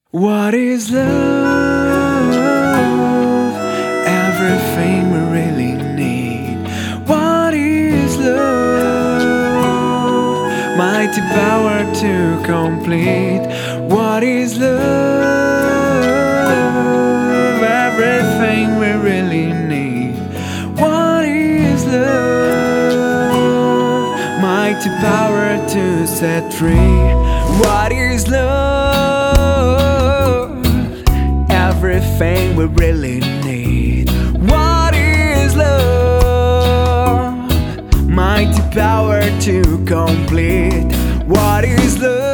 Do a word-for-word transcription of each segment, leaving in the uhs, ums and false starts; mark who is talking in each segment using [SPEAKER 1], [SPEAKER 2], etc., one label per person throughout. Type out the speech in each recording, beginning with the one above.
[SPEAKER 1] What is love? Everything we really need. What is love? Mighty power to complete. What is love? Everything we really need. What is love? Mighty power to set free. What is love? Everything we really need. What is love? Mighty power to complete. What is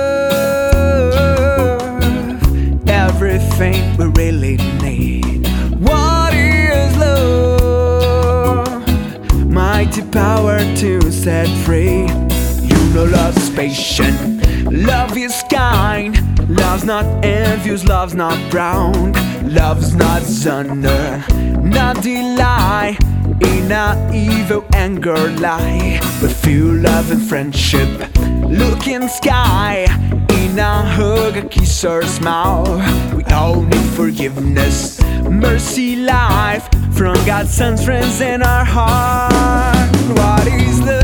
[SPEAKER 1] love? Everything we really need. What is love? Mighty power to set free. You know love's patient, love is kind. Love's not envious, love's not proud. Love's not thunder, not delight. In a evil anger lie, but feel love and friendship. Look in sky, in a hug, a kiss or smile. We all need forgiveness, mercy, life from God's son's friends in our heart. What is love?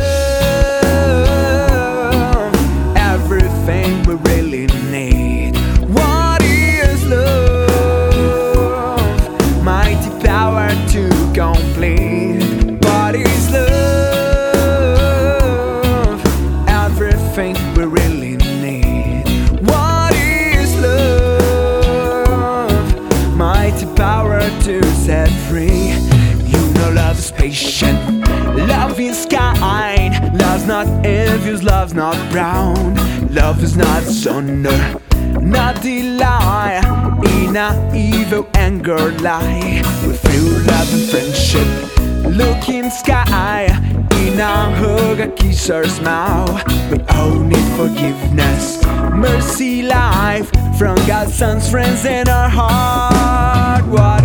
[SPEAKER 1] Everything we really need. What is love? Mighty power to complete. What is love? Everything we really need. What is love? Mighty power to set free. You know love is patient, love is kind. Love's not envious, love's not proud. Love is not thunder, not delight. In a evil anger lie, we feel love and friendship. Look in sky, in a hug, a kiss or smile. We all need forgiveness, mercy, life from God's son's friends in our heart. What